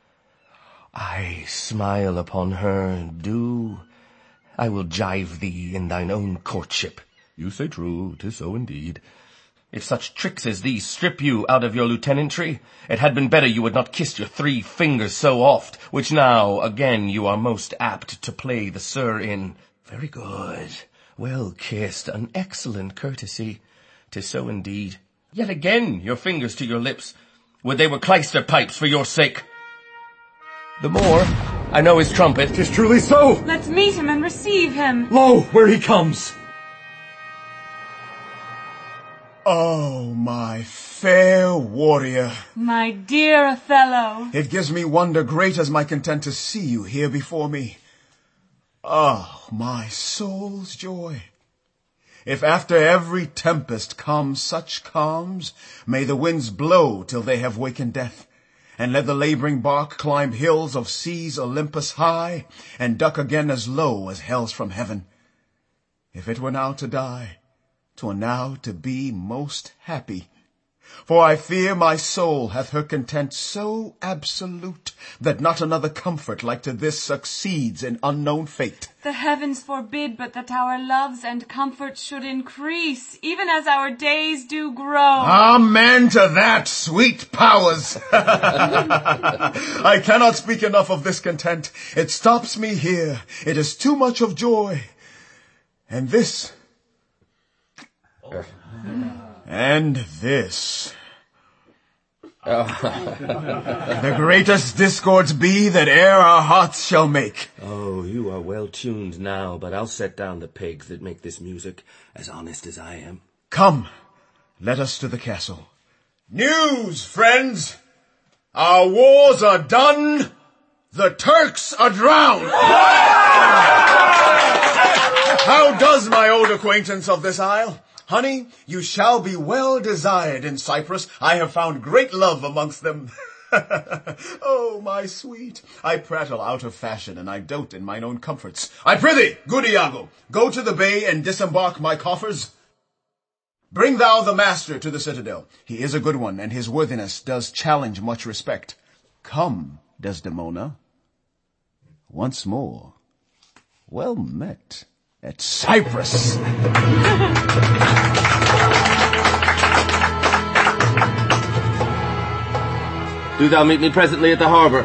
I smile upon her, do. I will jive thee in thine own courtship. You say true, 'tis so indeed. If such tricks as these strip you out of your lieutenantry, it had been better you would not kiss your three fingers so oft, which now again you are most apt to play the sir in. Very good. Well kissed, an excellent courtesy. 'Tis so indeed. Yet again your fingers to your lips. Would they were clyster pipes for your sake. The more I know his trumpet. 'Tis truly so. Let's meet him and receive him. Lo, where he comes. Oh, my fair warrior. My dear Othello. It gives me wonder great as my content to see you here before me. Oh, my soul's joy. If after every tempest comes such calms, may the winds blow till they have wakened death, and let the labouring bark climb hills of seas Olympus high, and duck again as low as hell's from heaven. If it were now to die, 'twere now to be most happy. For I fear my soul hath her content so absolute, that not another comfort like to this succeeds in unknown fate. The heavens forbid but that our loves and comforts should increase, even as our days do grow. Amen to that, sweet powers! I cannot speak enough of this content. It stops me here. It is too much of joy. And this... And this. The greatest discords be that e'er our hearts shall make. Oh, you are well tuned now, but I'll set down the pegs that make this music, as honest as I am. Come, let us to the castle. News, friends! Our wars are done. The Turks are drowned. How does my old acquaintance of this isle? Honey, you shall be well desired in Cyprus. I have found great love amongst them. Oh, my sweet, I prattle out of fashion, and I dote in mine own comforts. I prithee, good Iago, go to the bay and disembark my coffers. Bring thou the master to the citadel. He is a good one, and his worthiness does challenge much respect. Come, Desdemona. Once more, well met at Cyprus. Do thou meet me presently at the harbour.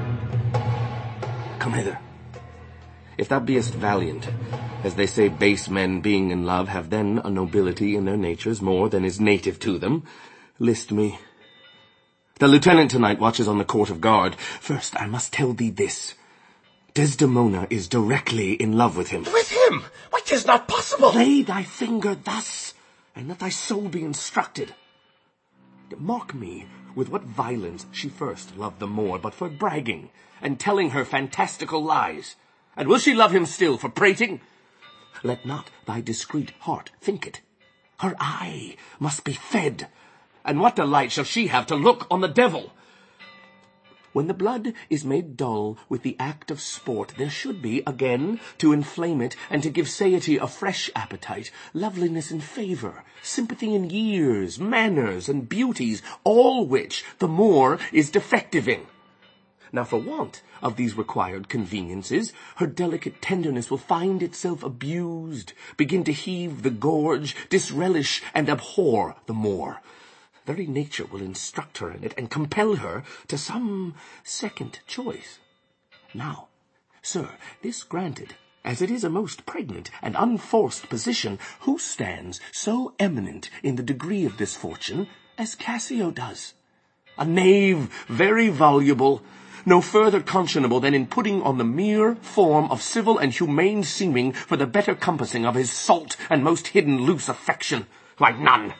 Come hither. If thou beest valiant, as they say base men being in love have then a nobility in their natures more than is native to them, list me. The lieutenant tonight watches on the court of guard. First, I must tell thee this. Desdemona is directly in love with him. With him? Why, 'tis not possible. Lay thy finger thus, and let thy soul be instructed. Mark me with what violence she first loved the more, but for bragging, and telling her fantastical lies. And will she love him still for prating? Let not thy discreet heart think it. Her eye must be fed, and what delight shall she have to look on the devil? When the blood is made dull with the act of sport, there should be, again, to inflame it and to give satiety a fresh appetite, loveliness and favour, sympathy in years, manners and beauties, all which the Moor is defective in. Now, for want of these required conveniences, her delicate tenderness will find itself abused, begin to heave the gorge, disrelish and abhor the Moor. Very nature will instruct her in it and compel her to some second choice. Now, sir, this granted, as it is a most pregnant and unforced position, who stands so eminent in the degree of this fortune as Cassio does? A knave very voluble, no further conscionable than in putting on the mere form of civil and humane seeming for the better compassing of his salt and most hidden loose affection. Why, none.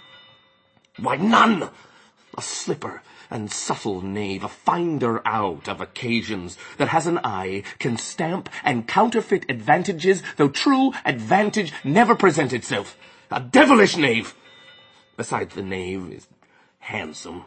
Why, none! A slipper and subtle knave, a finder out of occasions, that has an eye, can stamp and counterfeit advantages, though true advantage never present itself. A devilish knave! Besides, the knave is handsome,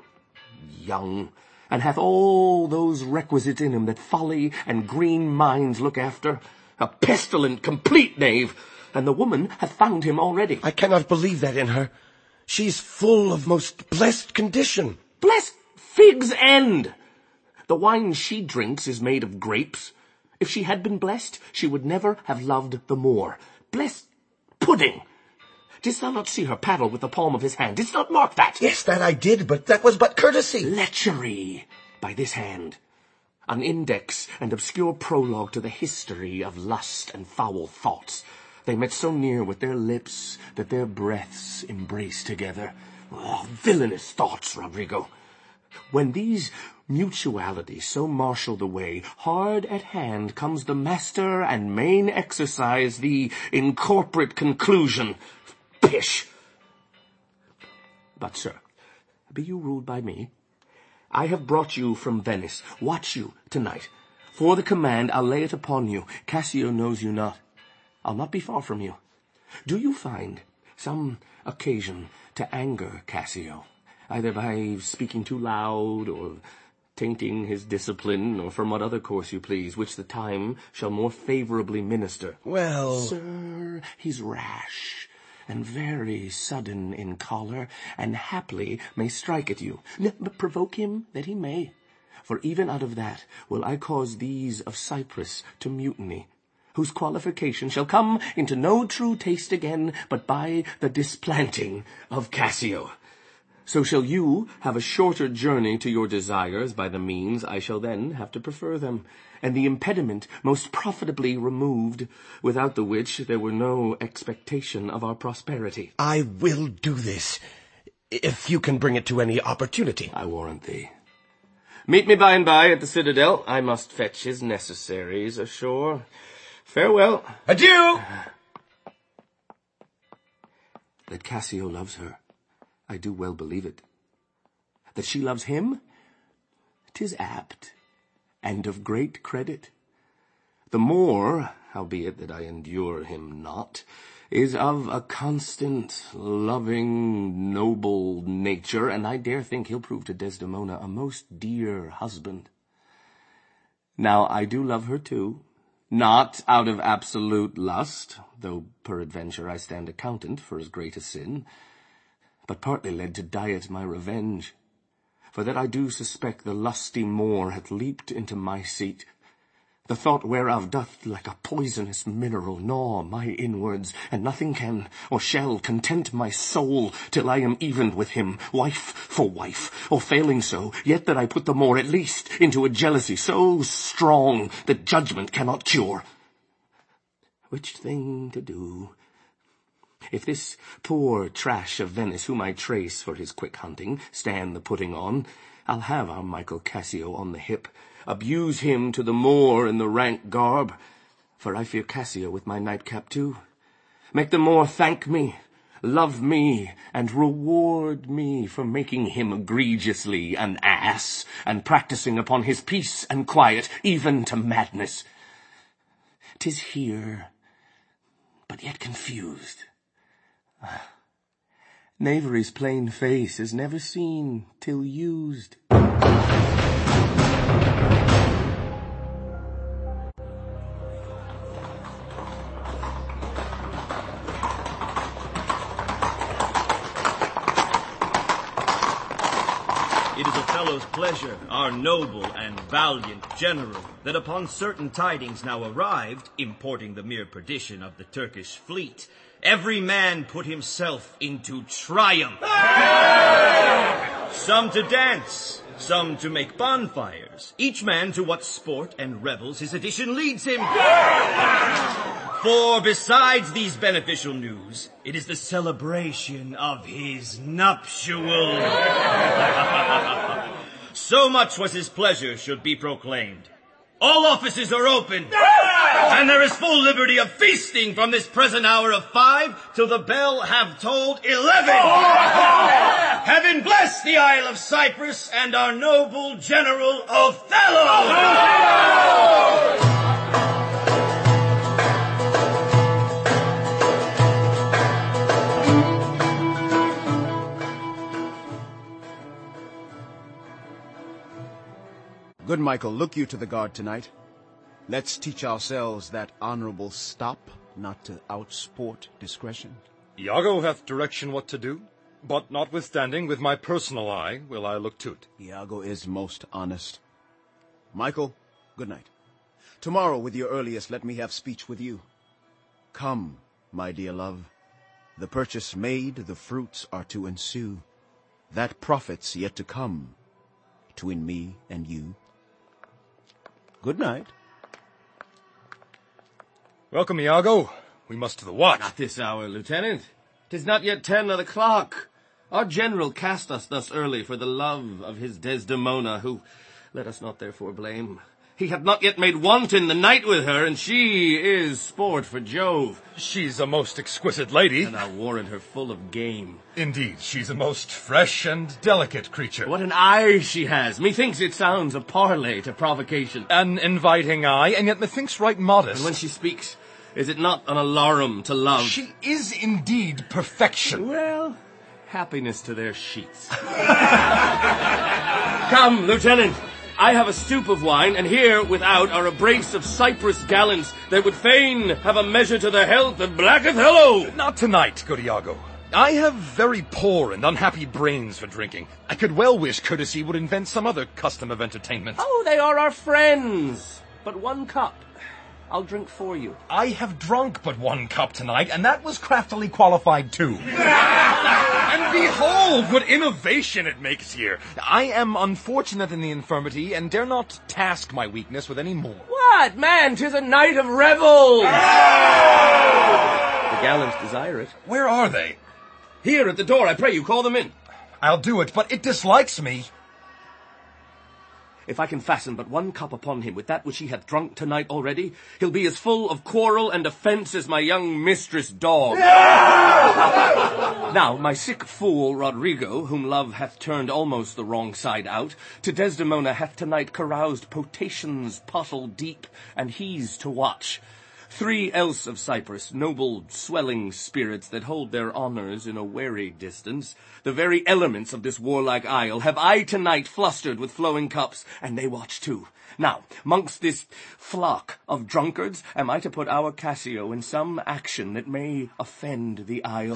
young, and hath all those requisites in him that folly and green minds look after. A pestilent, complete knave, and the woman hath found him already. I cannot believe that in her. She's full of most blessed condition. Blessed fig's end! The wine she drinks is made of grapes. If she had been blessed, she would never have loved the Moor. Blessed pudding! Didst thou not see her paddle with the palm of his hand? Didst not mark that? Yes, that I did, but that was but courtesy. Lechery by this hand. An index and obscure prologue to the history of lust and foul thoughts. They met so near with their lips that their breaths embraced together. Oh, villainous thoughts, Rodrigo! When these mutualities so marshal the way, hard at hand comes the master and main exercise, the incorporate conclusion. Pish! But, sir, be you ruled by me. I have brought you from Venice. Watch you tonight. For the command, I'll lay it upon you. Cassio knows you not. I'll not be far from you. Do you find some occasion to anger Cassio, either by speaking too loud, or tainting his discipline, or from what other course you please, which the time shall more favourably minister? Well... Sir, he's rash, and very sudden in choler, and haply may strike at you. N- but provoke him that he may. For even out of that will I cause these of Cyprus to mutiny, whose qualification shall come into no true taste again, but by the displanting of Cassio. So shall you have a shorter journey to your desires by the means I shall then have to prefer them, and the impediment most profitably removed, without the which there were no expectation of our prosperity. I will do this, if you can bring it to any opportunity. I warrant thee. Meet me by and by at the citadel. I must fetch his necessaries ashore. Farewell. Adieu! That Cassio loves her, I do well believe it. That she loves him, 'tis apt, and of great credit. The more, howbeit that I endure him not, is of a constant, loving, noble nature, and I dare think he'll prove to Desdemona a most dear husband. Now I do love her too, not out of absolute lust, though peradventure I stand accountant for as great a sin, but partly led to diet my revenge, for that I do suspect the lusty Moor hath leaped into my seat, the thought whereof doth like a poisonous mineral gnaw my inwards, and nothing can or shall content my soul till I am evened with him, wife for wife, or failing so, yet that I put the Moor at least into a jealousy so strong that judgment cannot cure. Which thing to do? If this poor trash of Venice, whom I trace for his quick hunting, stand the putting on, I'll have our Michael Cassio on the hip, abuse him to the Moor in the rank garb, for I fear Cassio with my nightcap too. Make the Moor thank me, love me, and reward me for making him egregiously an ass, and practising upon his peace and quiet, even to madness. 'Tis here, but yet confused. Knavery's plain face is never seen till used. Othello's pleasure, our noble and valiant general, that upon certain tidings now arrived, importing the mere perdition of the Turkish fleet, every man put himself into triumph. Some to dance, some to make bonfires, each man to what sport and revels his edition leads him. For besides these beneficial news, it is the celebration of his nuptial. So much was his pleasure should be proclaimed. All offices are open, and there is full liberty of feasting from this present hour of five till the bell have tolled eleven. Heaven bless the Isle of Cyprus and our noble General Othello! Good Michael, look you to the guard tonight. Let's teach ourselves that honorable stop, not to outsport discretion. Iago hath direction what to do, but notwithstanding, with my personal eye will I look to't. Iago is most honest. Michael, good night. Tomorrow, with your earliest, let me have speech with you. Come, my dear love. The purchase made, the fruits are to ensue. That profit's yet to come, between me and you. Good night. Welcome, Iago. We must to the watch. Not this hour, Lieutenant. 'Tis not yet ten of the clock. Our general cast us thus early for the love of his Desdemona, who, let us not therefore blame, he hath not yet made wanton the night with her, and she is sport for Jove. She's a most exquisite lady. And I'll warrant her full of game. Indeed, she's a most fresh and delicate creature. What an eye she has! Methinks it sounds a parley to provocation. An inviting eye, and yet methinks right modest. And when she speaks, is it not an alarum to love? She is indeed perfection. Well, happiness to their sheets. Come, Lieutenant. I have a stoup of wine, and here without are a brace of Cyprus gallants that would fain have a measure to the health of Black Othello. Not tonight, good Iago. I have very poor and unhappy brains for drinking. I could well wish courtesy would invent some other custom of entertainment. Oh, they are our friends. But one cup. I'll drink for you. I have drunk but one cup tonight, and that was craftily qualified too. And behold, what innovation it makes here. I am unfortunate in the infirmity, and dare not task my weakness with any more. What? Man, 'tis a night of revels! The gallants desire it. Where are they? Here at the door, I pray you, call them in. I'll do it, but it dislikes me. If I can fasten but one cup upon him with that which he hath drunk tonight already, he'll be as full of quarrel and offence as my young mistress dog. Now, my sick fool Rodrigo, whom love hath turned almost the wrong side out, to Desdemona hath tonight caroused potations pottle deep, and he's to watch. Three else of Cyprus, noble, swelling spirits that hold their honours in a wary distance, the very elements of this warlike isle, have I tonight flustered with flowing cups, and they watch too. Now, mongst this flock of drunkards, am I to put our Cassio in some action that may offend the isle?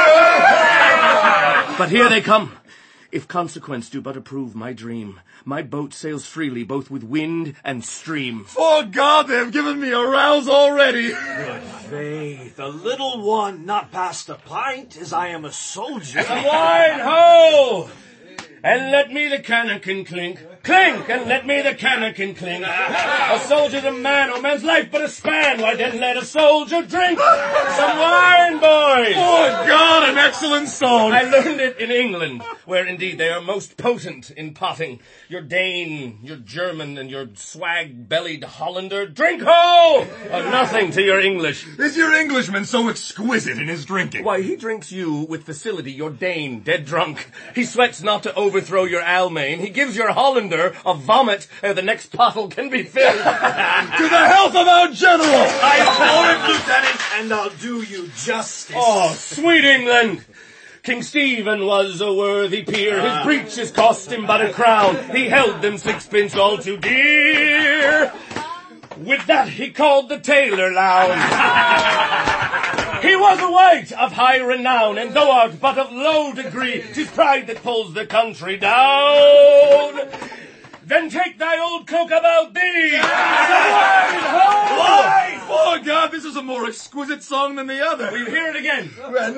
But here they come. If consequence do but approve my dream, my boat sails freely both with wind and stream. For God, they have given me a rouse already. Good faith, a little one not past a pint, as I am a soldier. Some wine, ho! And let me the cannikin clink. Clink, and let me the cannikin clink. A soldier's a man, or man's life but a span. Why then let a soldier drink? Some wine, boys! Oh, God, an excellent song! I learned it in England, where indeed they are most potent in potting. Your Dane, your German, and your swag-bellied Hollander, drink ho! Are nothing to your English. Is your Englishman so exquisite in his drinking? Why, he drinks you with facility, your Dane, dead drunk. He sweats not to overthrow your Almain. He gives your Hollander a vomit ere the next pottle can be filled. To the health of our general! I adore it, Lieutenant, and I'll do you justice. Oh, sweet England! King Stephen was a worthy peer. His breeches cost him but a crown. He held them sixpence all too dear. With that he called the tailor loud. He was a wight of high renown, and thou art but of low degree, 'tis pride that pulls the country down. Then take thy old cloak about thee! Wine! Oh, God, this is a more exquisite song than the other. We'll hear it again.